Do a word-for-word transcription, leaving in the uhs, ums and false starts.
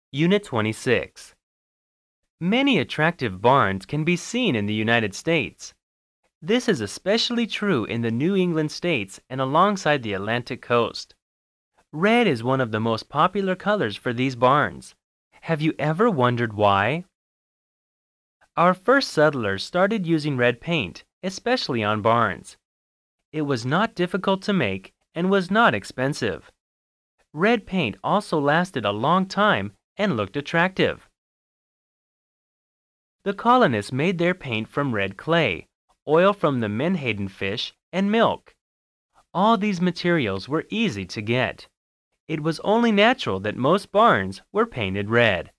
Unit twenty-six. Many attractive barns can be seen in the United States. This is especially true in the New England states and alongside the Atlantic coast. Red is one of the most popular colors for these barns. Have you ever wondered why? Our first settlers started using red paint, especially on barns. It was not difficult to make and was not expensive. Red paint also lasted a long time and looked attractive. The colonists made their paint from red clay, oil from the menhaden fish, and milk. All these materials were easy to get. It was only natural that most barns were painted red.